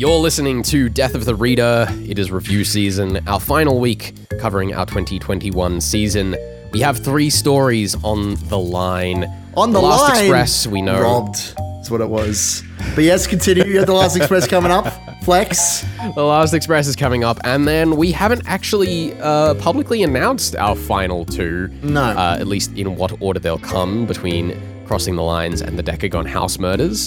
You're listening to Death of the Reader. It is review season, our final week covering our 2021 season. We have 3 stories on the line. On the Last line? Express, we know. Robbed. That's what it was. But yes, continue. You have the Last Express coming up. Flex. The Last Express is coming up, and then we haven't actually publicly announced our final 2. No. At least in what order they'll come between Crossing the Lines and the Decagon House Murders.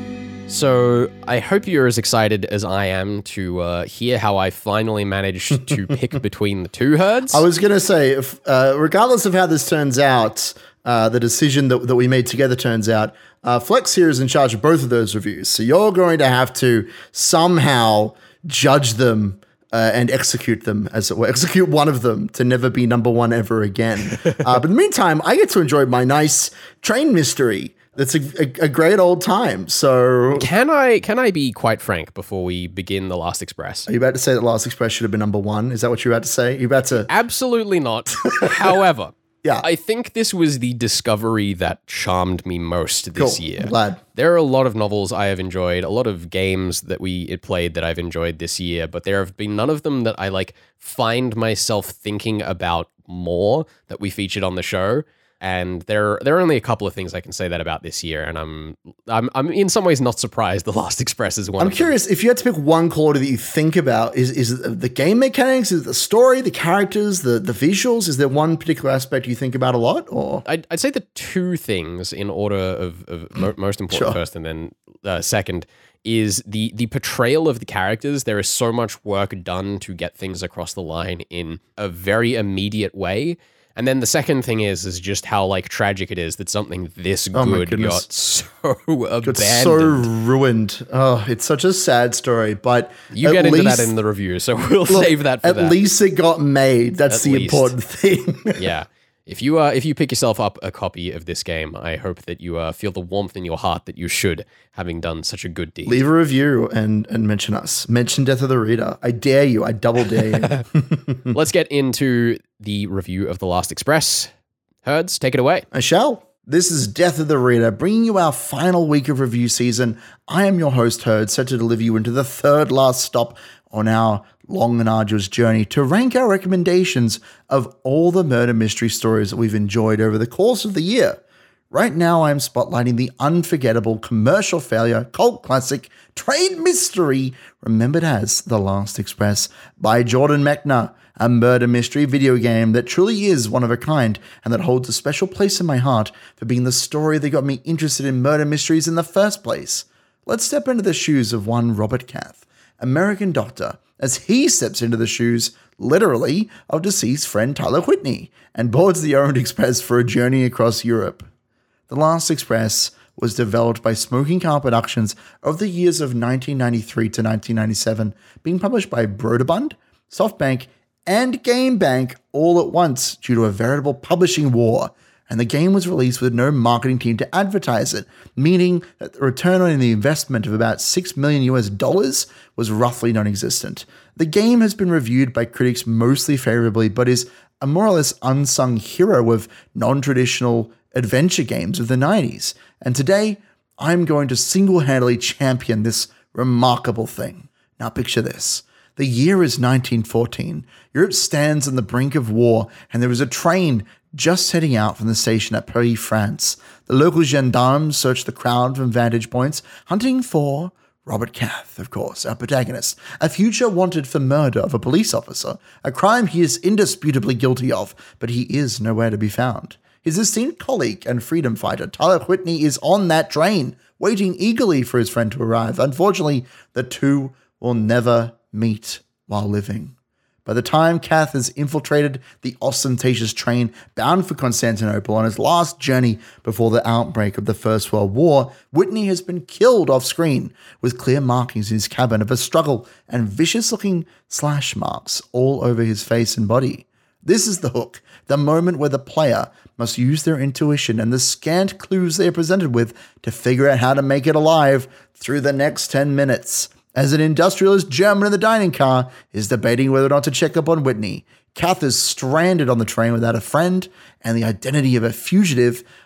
So I hope you're as excited as I am to hear how I finally managed to pick between the 2 herds. I was going to say, if, regardless of how this turns out, the decision that we made together turns out, Flex here is in charge of both of those reviews. So you're going to have to somehow judge them and execute them, as it were. Execute one of them to never be number 1 ever again. But in the meantime, I get to enjoy my nice train mystery. That's a great old time. So Can I be quite frank before we begin The Last Express? are you about to say that Last Express should have been number 1? Is that what you're about to say? You're about to... Absolutely not. However, Yeah. I think this was the discovery that charmed me most this year. I'm glad. There are a lot of novels I have enjoyed, a lot of games that we played that I've enjoyed this year, but there have been none of them that I find myself thinking about more that we featured on the show. And there are only a couple of things I can say that about this year, and I'm in some ways not surprised The Last Express is one. I'm curious, if you had to pick one quality that you think about, is it the game mechanics, is it the story, the characters, the visuals? Is there one particular aspect you think about a lot? Or I'd say the 2 things in order of most important Sure. first, and then second is the portrayal of the characters. There is so much work done to get things across the line in a very immediate way. And then the second thing is just how tragic it is that something this good got so abandoned. it's so ruined. Oh, it's such a sad story, but You get into that in the review, so we'll save that for at that. At least it got made. That's the least. important thing. Yeah. If you pick yourself up a copy of this game, I hope that you feel the warmth in your heart that you should, having done such a good deed. Leave a review and mention us. Mention Death of the Reader. I dare you. I double dare you. Let's get into the review of The Last Express. Herds, take it away. I shall. This is Death of the Reader, bringing you our final week of review season. I am your host, Herd, set to deliver you into the third last stop on our long and arduous journey to rank our recommendations of all the murder mystery stories that we've enjoyed over the course of the year. Right now, I'm spotlighting the unforgettable commercial failure cult classic train mystery remembered as The Last Express by Jordan Mechner, a murder mystery video game that truly is one of a kind and that holds a special place in my heart for being the story that got me interested in murder mysteries in the first place. Let's step into the shoes of one Robert Cath, American doctor, as he steps into the shoes, literally, of deceased friend Tyler Whitney and boards the Orient Express for a journey across Europe. The Last Express was developed by Smoking Car Productions over the years of 1993 to 1997, being published by Broderbund, SoftBank, and GameBank all at once due to a veritable publishing war, and the game was released with no marketing team to advertise it, meaning that the return on the investment of about $6 million was roughly non-existent. The game has been reviewed by critics mostly favorably, but is a more or less unsung hero of non-traditional adventure games of the 90s. And today, I'm going to single-handedly champion this remarkable thing. Now picture this. The year is 1914. Europe stands on the brink of war, and there is a train just heading out from the station at Paris, France. The local gendarmes search the crowd from vantage points, hunting for Robert Cath, of course, our protagonist, a future wanted for murder of a police officer, a crime he is indisputably guilty of, but he is nowhere to be found. His esteemed colleague and freedom fighter, Tyler Whitney, is on that train, waiting eagerly for his friend to arrive. Unfortunately, the two will never meet while living. By the time Cath has infiltrated the ostentatious train bound for Constantinople on his last journey before the outbreak of the First World War, Whitney has been killed off screen, with clear markings in his cabin of a struggle and vicious-looking slash marks all over his face and body. This is the hook, the moment where the player must use their intuition and the scant clues they are presented with to figure out how to make it alive through the next 10 minutes. As an industrialist German in the dining car is debating whether or not to check up on Whitney, Cath is stranded on the train without a friend and the identity of a fugitive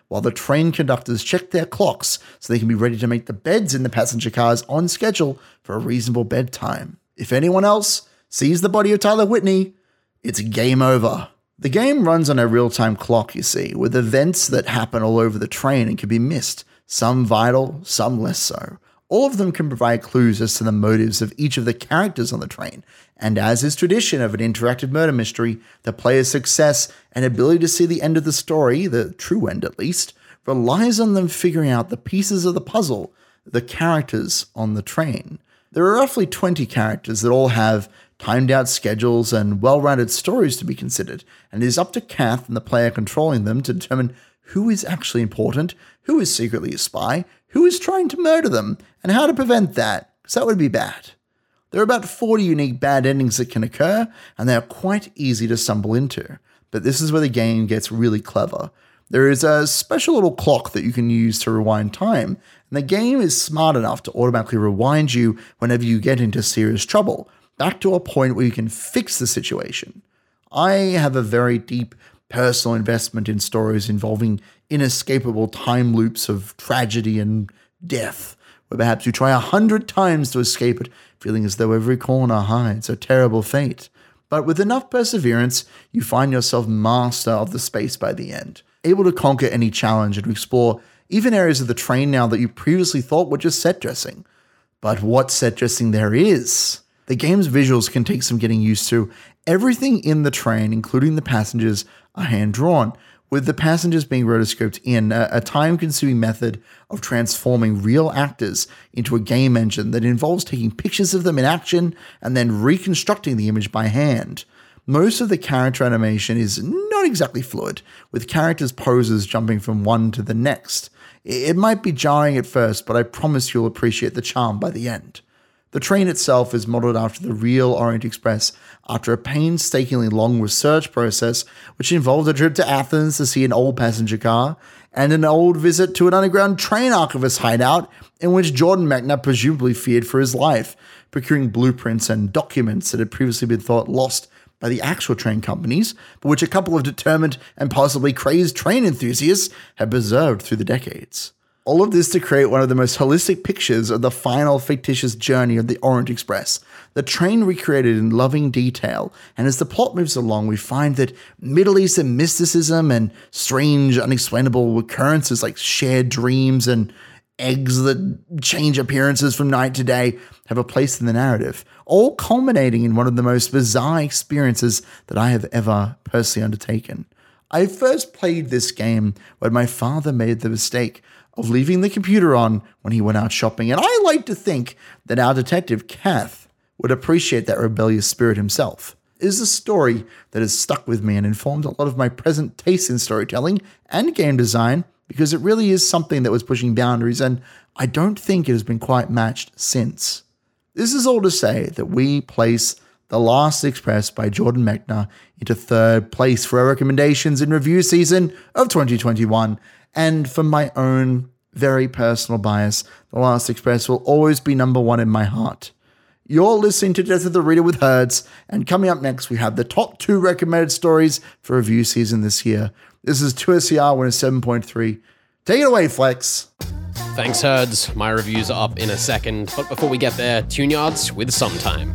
while the train conductors check their clocks so they can be ready to make the beds in the passenger cars on schedule for a reasonable bedtime. If anyone else sees the body of Tyler Whitney, it's game over. The game runs on a real-time clock, you see, with events that happen all over the train and can be missed, some vital, some less so. All of them can provide clues as to the motives of each of the characters on the train, and as is tradition of an interactive murder mystery, the player's success and ability to see the end of the story, the true end at least, relies on them figuring out the pieces of the puzzle, the characters on the train. There are roughly 20 characters that all have timed out schedules and well-rounded stories to be considered, and it is up to Kath and the player controlling them to determine who is actually important, who is secretly a spy, who is trying to murder them, and how to prevent that, because that would be bad. There are about 40 unique bad endings that can occur, and they are quite easy to stumble into. But this is where the game gets really clever. There is a special little clock that you can use to rewind time, and the game is smart enough to automatically rewind you whenever you get into serious trouble, back to a point where you can fix the situation. I have a very deep personal investment in stories involving inescapable time loops of tragedy and death, where perhaps you try 100 times to escape it, feeling as though every corner hides a terrible fate. But with enough perseverance, you find yourself master of the space by the end, able to conquer any challenge and to explore even areas of the train now that you previously thought were just set dressing. But what set dressing there is! The game's visuals can take some getting used to. Everything in the train, including the passengers, are hand-drawn, with the passengers being rotoscoped in, a time-consuming method of transforming real actors into a game engine that involves taking pictures of them in action and then reconstructing the image by hand. Most of the character animation is not exactly fluid, with characters' poses jumping from one to the next. It might be jarring at first, but I promise you'll appreciate the charm by the end. The train itself is modeled after the real Orient Express after a painstakingly long research process which involved a trip to Athens to see an old passenger car and an old visit to an underground train archivist hideout in which Jordan Mechner presumably feared for his life, procuring blueprints and documents that had previously been thought lost by the actual train companies, but which a couple of determined and possibly crazed train enthusiasts had preserved through the decades. All of this to create one of the most holistic pictures of the final fictitious journey of the Orient Express, the train recreated in loving detail, and as the plot moves along we find that Middle Eastern mysticism and strange unexplainable occurrences like shared dreams and eggs that change appearances from night to day have a place in the narrative, all culminating in one of the most bizarre experiences that I have ever personally undertaken. I first played this game when my father made the mistake of leaving the computer on when he went out shopping, and I like to think that our detective, Kath, would appreciate that rebellious spirit himself. It is a story that has stuck with me and informed a lot of my present taste in storytelling and game design, because it really is something that was pushing boundaries, and I don't think it has been quite matched since. This is all to say that we place The Last Express by Jordan Mechner into third place for our recommendations in review season of 2021, and for my own very personal bias, The Last Express will always be number one in my heart. You're listening to Death of the Reader with Herds, and coming up next we have the top 2 recommended stories for review season this year. This is 2SCR winner 7.3. Take it away, Flex. Thanks, Herds. My reviews are up in a second, but before we get there, Tune Yards with Sometime.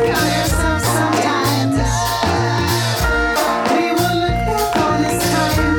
Time.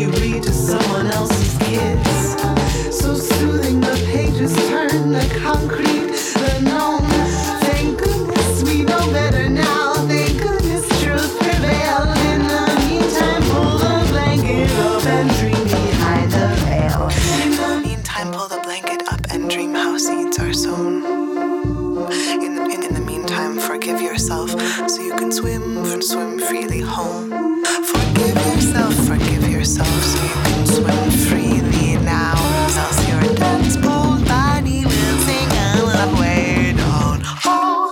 you read to someone else's kids. So soothing the pages turn the concrete, the known. Thank goodness we know better now. Thank goodness truth prevailed. In the meantime, pull the blanket up and dream behind the veil. In the meantime, pull the blanket up and dream how seeds are sown. In the meantime, forgive yourself so you can swim freely home. Forgive yourself so you can swim freely now. Else your dad's bold body will sink all the way down. Oh.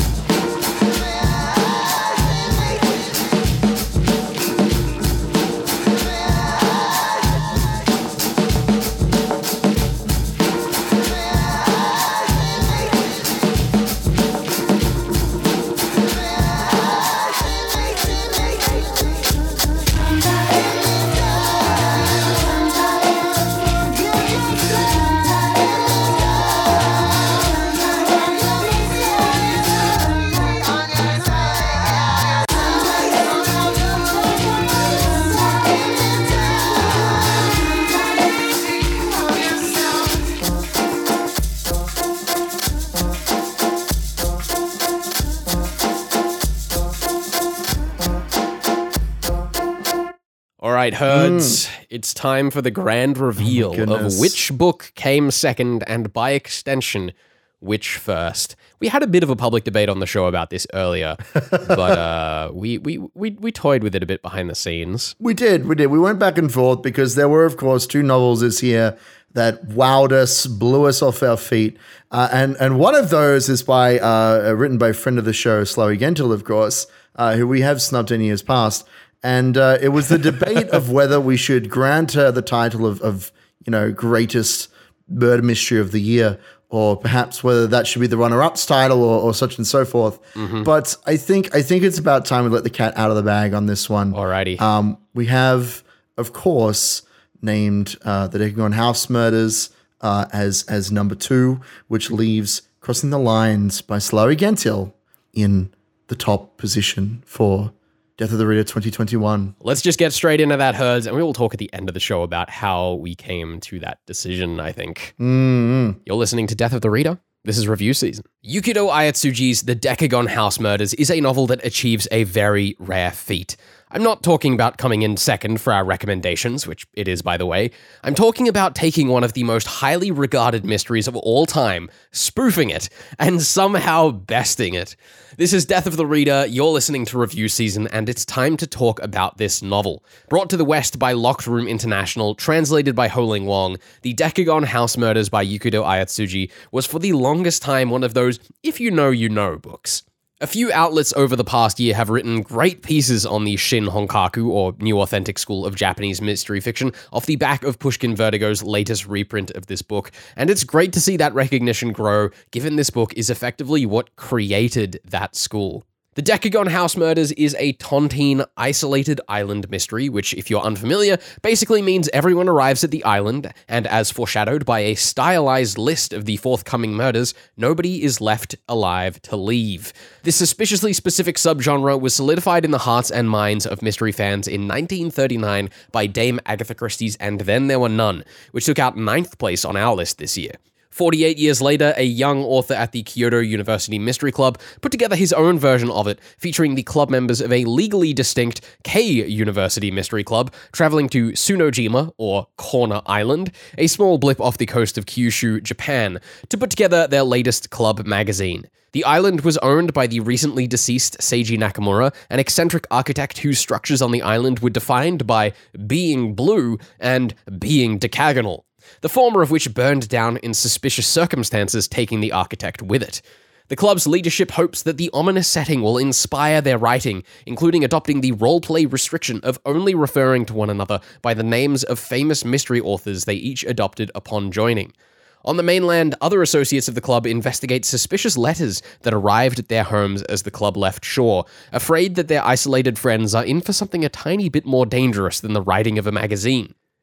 All right, Herds, it's time for the grand reveal of goodness. which book came second and, by extension, which first. We had a bit of a public debate on the show about this earlier, but we toyed with it a bit behind the scenes. We did. We went back and forth because there were, of course, two novels this year that wowed us, blew us off our feet. And one of those is written by a friend of the show, Slowy Gentil, of course, who we have snubbed in years past. And it was the debate of whether we should grant her the title of greatest murder mystery of the year, or perhaps whether that should be the runner-up's title or such and so forth. Mm-hmm. But I think it's about time we let the cat out of the bag on this one. Alrighty. We have, of course, named the Decagon House Murders as number 2, which leaves Crossing the Lines by Slowy Gentil in the top position for Death of the Reader 2021. Let's just get straight into that, Herds, and we will talk at the end of the show about how we came to that decision, I think. Mm-hmm. You're listening to Death of the Reader. This is review season. Yukito Ayatsuji's The Decagon House Murders is a novel that achieves a very rare feat. I'm not talking about coming in second for our recommendations, which it is, by the way. I'm talking about taking one of the most highly regarded mysteries of all time, spoofing it, and somehow besting it. This is Death of the Reader, you're listening to Review Season, and it's time to talk about this novel. Brought to the West by Locked Room International, translated by Ho-Ling Wong, The Decagon House Murders by Yukito Ayatsuji was for the longest time one of those if you know books. A few outlets over the past year have written great pieces on the Shin Honkaku, or New Authentic School of Japanese Mystery Fiction, off the back of Pushkin Vertigo's latest reprint of this book, and it's great to see that recognition grow, given this book is effectively what created that school. The Decagon House Murders is a tontine, isolated island mystery, which, if you're unfamiliar, basically means everyone arrives at the island, and as foreshadowed by a stylized list of the forthcoming murders, nobody is left alive to leave. This suspiciously specific subgenre was solidified in the hearts and minds of mystery fans in 1939 by Dame Agatha Christie's And Then There Were None, which took out 9th place on our list this year. 48 years later, a young author at the Kyoto University Mystery Club put together his own version of it, featuring the club members of a legally distinct K University Mystery Club, traveling to Tsunojima, or Corner Island, a small blip off the coast of Kyushu, Japan, to put together their latest club magazine. The island was owned by the recently deceased Seiji Nakamura, an eccentric architect whose structures on the island were defined by being blue and being decagonal, the former of which burned down in suspicious circumstances, taking the architect with it. The club's leadership hopes that the ominous setting will inspire their writing, including adopting the roleplay restriction of only referring to one another by the names of famous mystery authors they each adopted upon joining. On the mainland, other associates of the club investigate suspicious letters that arrived at their homes as the club left shore, afraid that their isolated friends are in for something a tiny bit more dangerous than the writing of a magazine.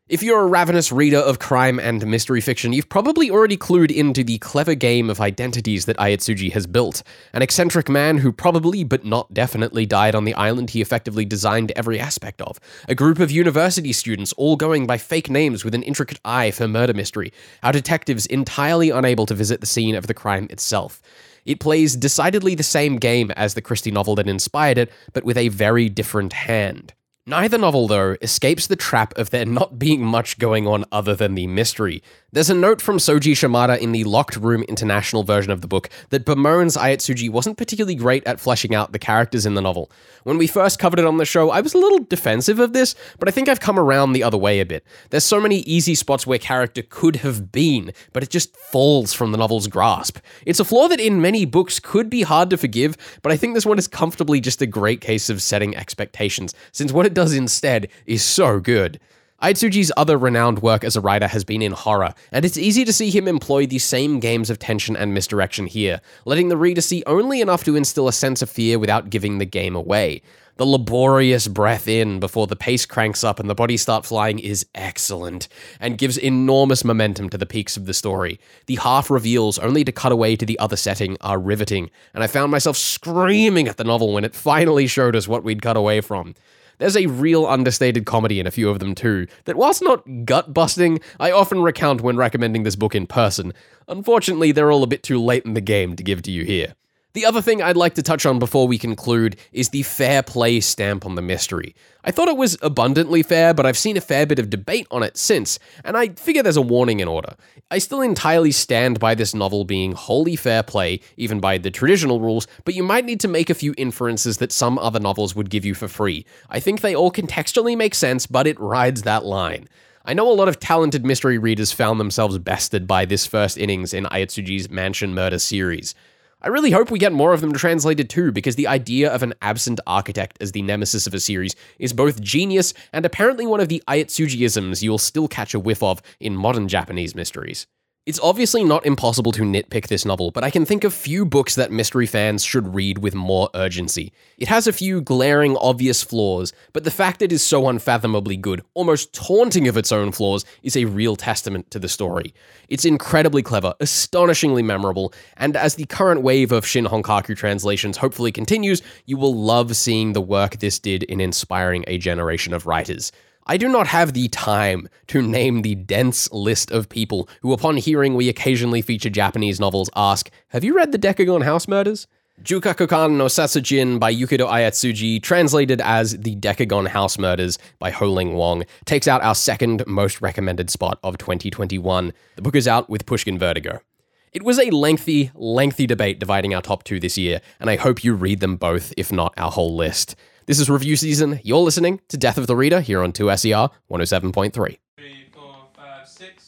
If you're a ravenous reader of crime and mystery fiction, you've probably already clued into the clever game of identities that Ayatsuji has built. An eccentric man who probably, but not definitely, died on the island he effectively designed every aspect of. A group of university students all going by fake names with an intricate eye for murder mystery. Our detectives entirely unable to visit the scene of the crime itself. It plays decidedly the same game as the Christie novel that inspired it, but with a very different hand. Neither novel, though, escapes the trap of there not being much going on other than the mystery. There's a note from Soji Shimada in the Locked Room International version of the book that bemoans Ayatsuji wasn't particularly great at fleshing out the characters in the novel. When we first covered it on the show, I was a little defensive of this, but I think I've come around the other way a bit. There's so many easy spots where character could have been, but it just falls from the novel's grasp. It's a flaw that in many books could be hard to forgive, but I think this one is comfortably just a great case of setting expectations, since what it does instead is so good. Ayatsuji's other renowned work as a writer has been in horror, and it's easy to see him employ the same games of tension and misdirection here, letting the reader see only enough to instill a sense of fear without giving the game away. The laborious breath in before the pace cranks up and the bodies start flying is excellent, and gives enormous momentum to the peaks of the story. The half reveals only to cut away to the other setting are riveting, and I found myself screaming at the novel when it finally showed us what we'd cut away from. There's a real understated comedy in a few of them too, that whilst not gut-busting, I often recount when recommending this book in person. Unfortunately, they're all a bit too late in the game to give to you here. The other thing I'd like to touch on before we conclude is the fair play stamp on the mystery. I thought it was abundantly fair, but I've seen a fair bit of debate on it since, and I figure there's a warning in order. I still entirely stand by this novel being wholly fair play, even by the traditional rules, but you might need to make a few inferences that some other novels would give you for free. I think they all contextually make sense, but it rides that line. I know a lot of talented mystery readers found themselves bested by this first innings in Ayatsuji's Mansion Murder series. I really hope we get more of them translated too, because the idea of an absent architect as the nemesis of a series is both genius and apparently one of the Ayatsuji-isms you'll still catch a whiff of in modern Japanese mysteries. It's obviously not impossible to nitpick this novel, but I can think of few books that mystery fans should read with more urgency. It has a few glaring, obvious flaws, but the fact it is so unfathomably good, almost taunting of its own flaws, is a real testament to the story. It's incredibly clever, astonishingly memorable, and as the current wave of Shin Honkaku translations hopefully continues, you will love seeing the work this did in inspiring a generation of writers. I do not have the time to name the dense list of people who, upon hearing we occasionally feature Japanese novels, ask, "Have you read the Decagon House Murders?" Jukakukan no Satsujin by Yukido Ayatsuji, translated as The Decagon House Murders by Ho-Ling Wong, takes out our second most recommended spot of 2021. The book is out with Pushkin Vertigo. It was a lengthy debate dividing our top two this year, and I hope you read them both, if not our whole list. This is review season. You're listening to Death of the Reader here on 2SER 107.3. 3, 4, 5, 6.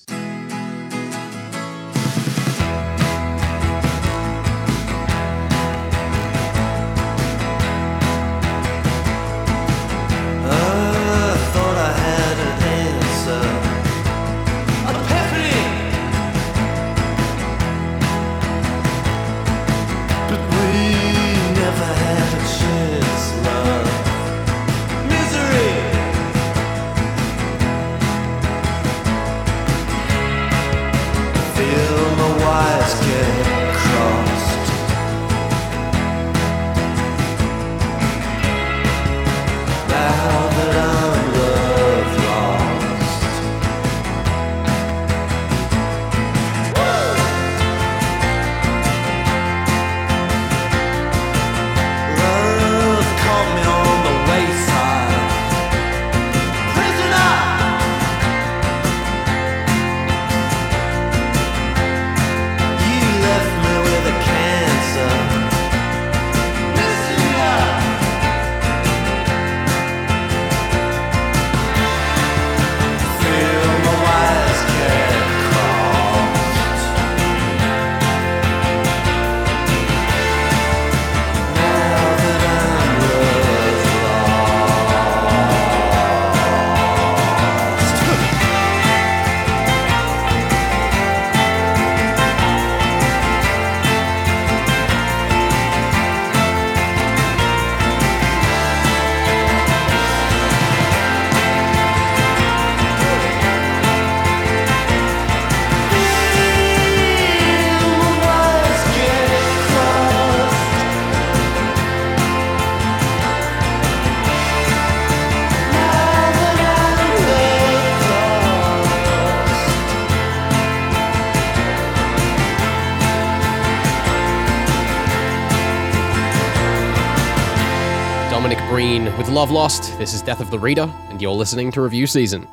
I thought I had an answer. Epiphany! But we never had a chance, love. Misery! Green with Love Lost. This is Death of the Reader, and you're listening to Review Season.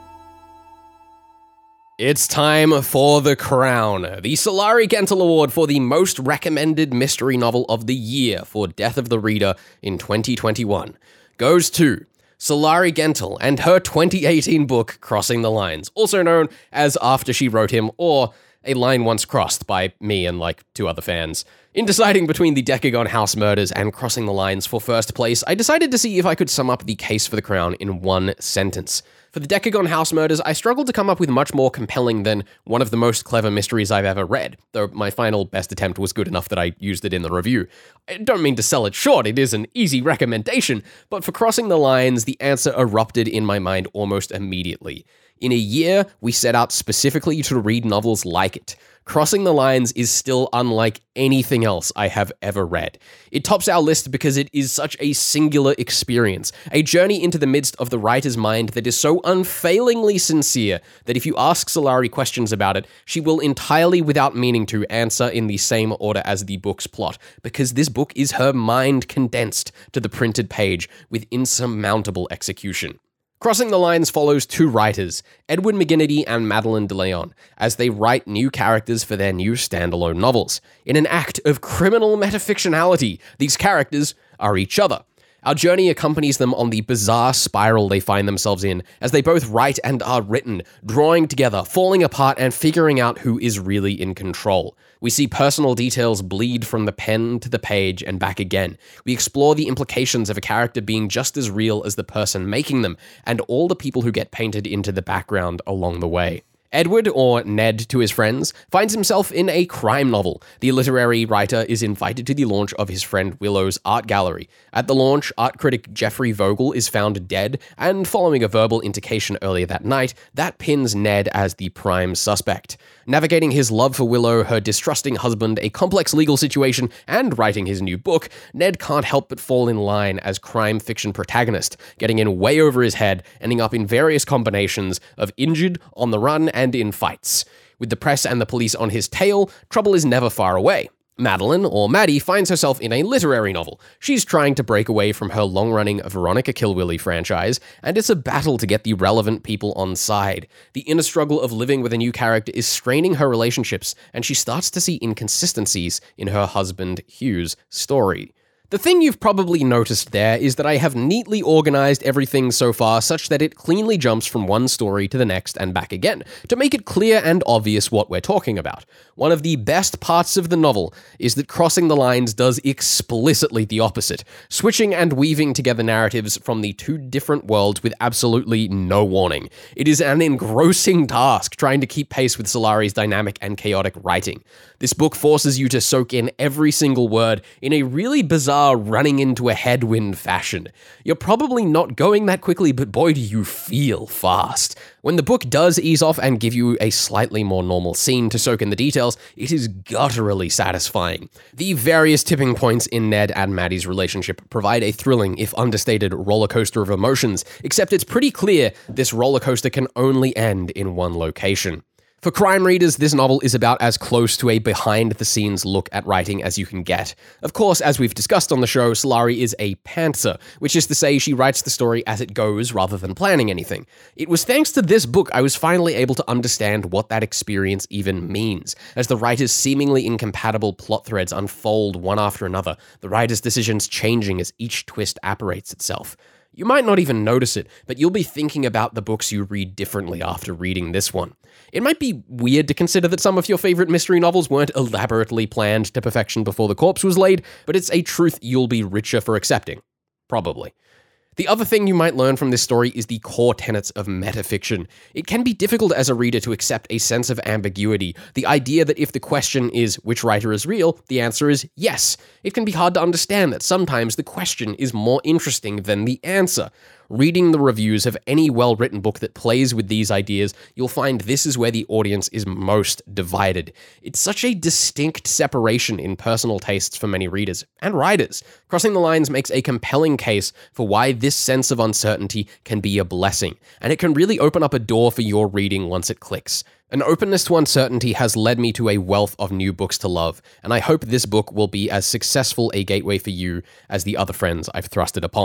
It's time for The Crown, the Sulari Gentill Award for the most recommended mystery novel of the year for Death of the Reader in 2021. Goes to Sulari Gentill and her 2018 book, Crossing the Lines, also known as After She Wrote Him, or A Line Once Crossed by me and like 2 other fans. In deciding between the Decagon House murders and Crossing the Lines for first place, I decided to see if I could sum up the case for the Crown in one sentence. For the Decagon House murders, I struggled to come up with much more compelling than one of the most clever mysteries I've ever read, though my final best attempt was good enough that I used it in the review. I don't mean to sell it short, it is an easy recommendation, but for Crossing the Lines, the answer erupted in my mind almost immediately. In a year, we set out specifically to read novels like it. Crossing the Lines is still unlike anything else I have ever read. It tops our list because it is such a singular experience, a journey into the midst of the writer's mind that is so unfailingly sincere that if you ask Sulari questions about it, she will entirely without meaning to answer in the same order as the book's plot, because this book is her mind condensed to the printed page with insurmountable execution. Crossing the Lines follows 2 writers, Edward McGinnity and Madeleine de Leon, as they write new characters for their new standalone novels. In an act of criminal metafictionality, these characters are each other. Our journey accompanies them on the bizarre spiral they find themselves in as they both write and are written, drawing together, falling apart, and figuring out who is really in control. We see personal details bleed from the pen to the page and back again. We explore the implications of a character being just as real as the person making them, and all the people who get painted into the background along the way. Edward, or Ned to his friends, finds himself in a crime novel. The literary writer is invited to the launch of his friend Willow's art gallery. At the launch, art critic Jeffrey Vogel is found dead, and following a verbal indication earlier that night, that pins Ned as the prime suspect. Navigating his love for Willow, her distrusting husband, a complex legal situation, and writing his new book, Ned can't help but fall in line as crime fiction protagonist, getting in way over his head, ending up in various combinations of injured, on the run, and in fights. With the press and the police on his tail, trouble is never far away. Madeleine, or Maddie, finds herself in a literary novel. She's trying to break away from her long-running Veronica Kilwilly franchise, and it's a battle to get the relevant people on side. The inner struggle of living with a new character is straining her relationships, and she starts to see inconsistencies in her husband Hugh's story. The thing you've probably noticed there is that I have neatly organized everything so far such that it cleanly jumps from one story to the next and back again, to make it clear and obvious what we're talking about. One of the best parts of the novel is that Crossing the Lines does explicitly the opposite, switching and weaving together narratives from the 2 different worlds with absolutely no warning. It is an engrossing task trying to keep pace with Sulari's dynamic and chaotic writing. This book forces you to soak in every single word in a really bizarre running into a headwind fashion. You're probably not going that quickly, but boy do you feel fast. When the book does ease off and give you a slightly more normal scene to soak in the details, it is gutturally satisfying. The various tipping points in Ned and Maddie's relationship provide a thrilling, if understated, rollercoaster of emotions, except it's pretty clear this rollercoaster can only end in one location. For crime readers, this novel is about as close to a behind-the-scenes look at writing as you can get. Of course, as we've discussed on the show, Sulari is a pantser, which is to say she writes the story as it goes rather than planning anything. It was thanks to this book I was finally able to understand what that experience even means, as the writer's seemingly incompatible plot threads unfold one after another, the writer's decisions changing as each twist apparates itself. You might not even notice it, but you'll be thinking about the books you read differently after reading this one. It might be weird to consider that some of your favorite mystery novels weren't elaborately planned to perfection before the corpse was laid, but it's a truth you'll be richer for accepting. Probably. The other thing you might learn from this story is the core tenets of metafiction. It can be difficult as a reader to accept a sense of ambiguity, the idea that if the question is which writer is real, the answer is yes. It can be hard to understand that sometimes the question is more interesting than the answer. Reading the reviews of any well-written book that plays with these ideas, you'll find this is where the audience is most divided. It's such a distinct separation in personal tastes for many readers and writers. Crossing the Lines makes a compelling case for why this sense of uncertainty can be a blessing, and it can really open up a door for your reading once it clicks. An openness to uncertainty has led me to a wealth of new books to love, and I hope this book will be as successful a gateway for you as the other friends I've thrust it upon.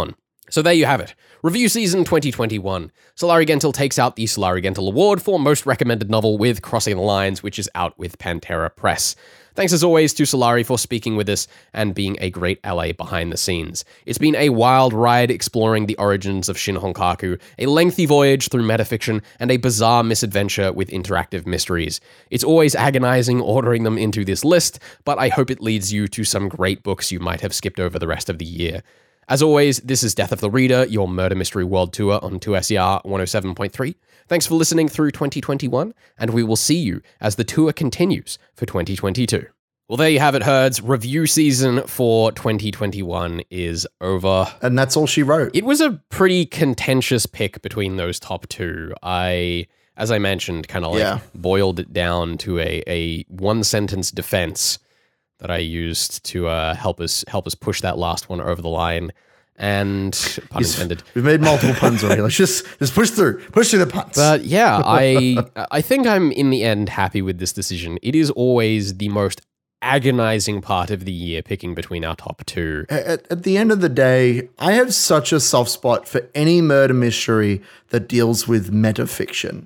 So there you have it. Review season 2021. Solari Gentil takes out the Solari Gentil Award for Most Recommended Novel with Crossing the Lines, which is out with Pantera Press. Thanks as always to Solari for speaking with us and being a great ally behind the scenes. It's been a wild ride exploring the origins of Shin Honkaku, a lengthy voyage through metafiction, and a bizarre misadventure with interactive mysteries. It's always agonizing ordering them into this list, but I hope it leads you to some great books you might have skipped over the rest of the year. As always, this is Death of the Reader, your Murder Mystery World Tour on 2SER 107.3. Thanks for listening through 2021, and we will see you as the tour continues for 2022. Well, there you have it, Herds. Review season for 2021 is over. And that's all she wrote. It was a pretty contentious pick between those top two. As I mentioned, kind of boiled it down to a one-sentence defense that I used to help us push that last one over the line. And pun intended. We've made multiple puns already. Let's just push through the puns. But yeah, I think I'm in the end happy with this decision. It is always the most agonizing part of the year, picking between our top two. At the end of the day, I have such a soft spot for any murder mystery that deals with metafiction.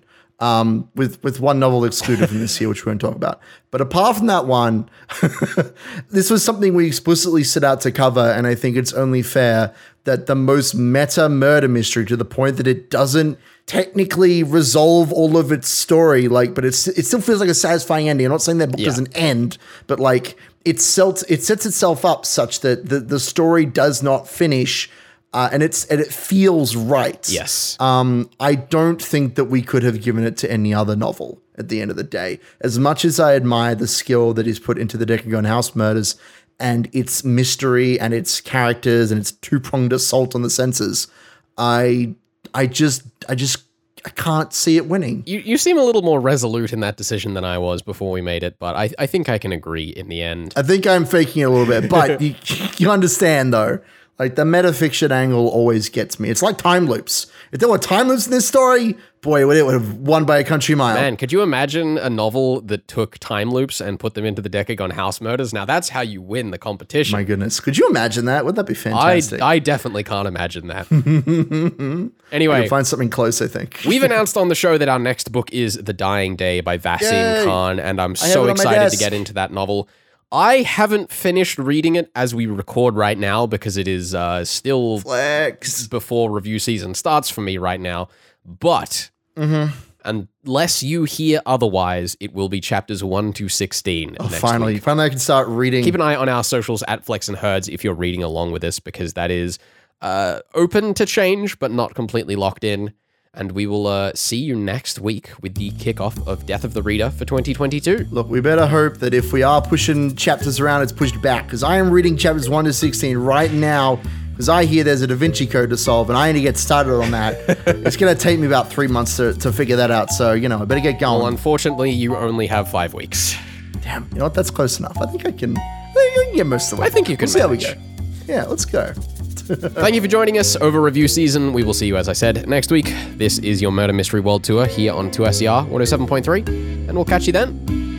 With one novel excluded from this year, which we won't talk about. But apart from that one, this was something we explicitly set out to cover, and I think it's only fair that the most meta murder mystery, to the point that it doesn't technically resolve all of its story, but it still feels like a satisfying ending. I'm not saying that book doesn't end, but it sets itself up such that the story does not finish. And it feels right. Yes. I don't think that we could have given it to any other novel at the end of the day. As much as I admire the skill that is put into the Decagon House Murders and its mystery and its characters and its two-pronged assault on the senses, I can't see it winning. You seem a little more resolute in that decision than I was before we made it, but I think I can agree in the end. I think I'm faking it a little bit, but you understand though. The metafiction angle always gets me. It's like time loops. If there were time loops in this story, boy, it would have won by a country mile. Man, could you imagine a novel that took time loops and put them into the Decagon House Murders? Now that's how you win the competition. My goodness. Could you imagine that? Wouldn't that be fantastic? I definitely can't imagine that. Anyway. We'll find something close, I think. We've announced on the show that our next book is The Dying Day by Vaseem Khan, and I'm so excited to get into that novel. I haven't finished reading it as we record right now because it is still before review season starts for me right now. But unless you hear otherwise, it will be chapters 1 to 16 next finally. week. Finally, I can start reading. Keep an eye on our socials at Flex and Herds if you're reading along with us, because that is open to change, but not completely locked in. And we will see you next week with the kickoff of Death of the Reader for 2022. Look, we better hope that if we are pushing chapters around, it's pushed back, because I am reading chapters 1 to 16 right now, because I hear there's a Da Vinci Code to solve, and I need to get started on that. It's going to take me about 3 months to figure that out, so, I better get going. Well, unfortunately, you only have 5 weeks. Damn, you know what? That's close enough. I think I can get most of the way. I think you can see how we manage. go. Yeah, let's go. Thank you for joining us over review season. We will see you, as I said, next week. This is your Murder Mystery World Tour here on 2SER 107.3, and we'll catch you then.